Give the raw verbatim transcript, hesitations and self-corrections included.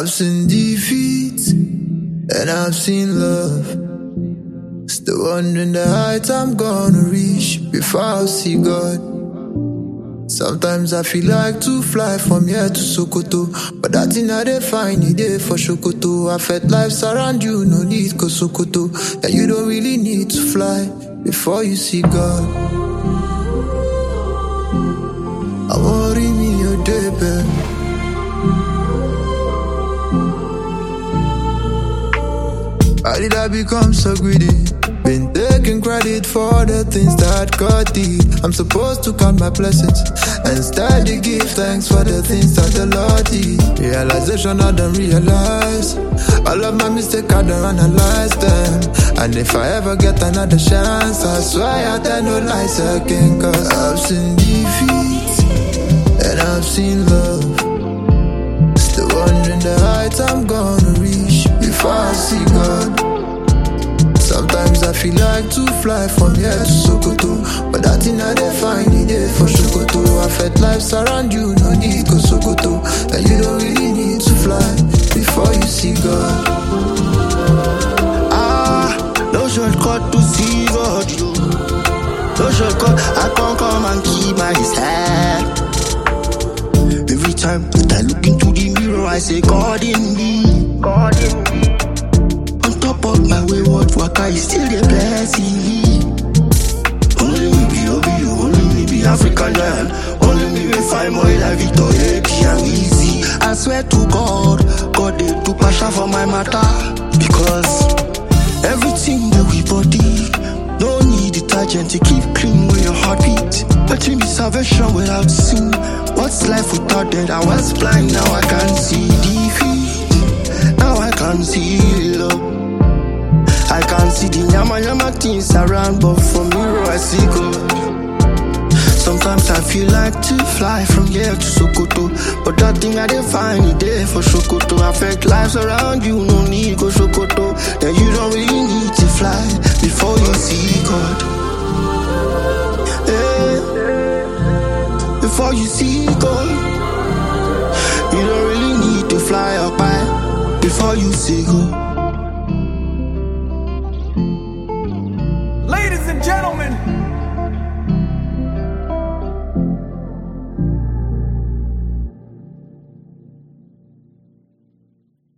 I've seen defeat and I've seen love. Still wondering the heights I'm gonna reach before I see God. Sometimes I feel like to fly from here to Sokoto, but that thing I dey find it there for Sokoto. I felt life's around you, no need go Sokoto. That you don't really need to fly before you see God. I worry me your day, babe. Why did I become so greedy? Been taking credit for the things that God did. I'm supposed to count my blessings and steady give thanks for the things that the Lord did. Realization I don't realize all of my mistakes, I don't analyze them. And if I ever get another chance, I swear I tell no lies again. Cause I've seen defeat and I've seen love. Still wondering the heights I'm gonna reach before I see God. Sometimes I feel like to fly from here to Sokoto, but that thing I dey find it there for Sokoto. I felt life's around you, no need go Sokoto. And you don't really need to fly before you see God. Ah, no shortcut to see God, yo. No shortcut, I can't come and keep my head. Every time that I look into the mirror, I say God in me, God in me. Top of my wayward waka, you still the blessing me. Only me be Obi, only me be African giant. Only me will find more like Victoria, and easy. I swear to God, God they do passion for my matter. Because everything that we body, no need detergent to keep clean with your heartbeat. But in me salvation without sin. What's life without that? I was blind, now I can see defeat. Now I can see love. I can see the yama yama things around, but from mirror I see God. Sometimes I feel like to fly from here to Sokoto, but that thing I dey find it there for Sokoto. I felt lives around you, no need go Sokoto. Then you don't really need to fly before you see God. Hey, before you see God, you don't really need to fly up high before you see God. Ladies and gentlemen,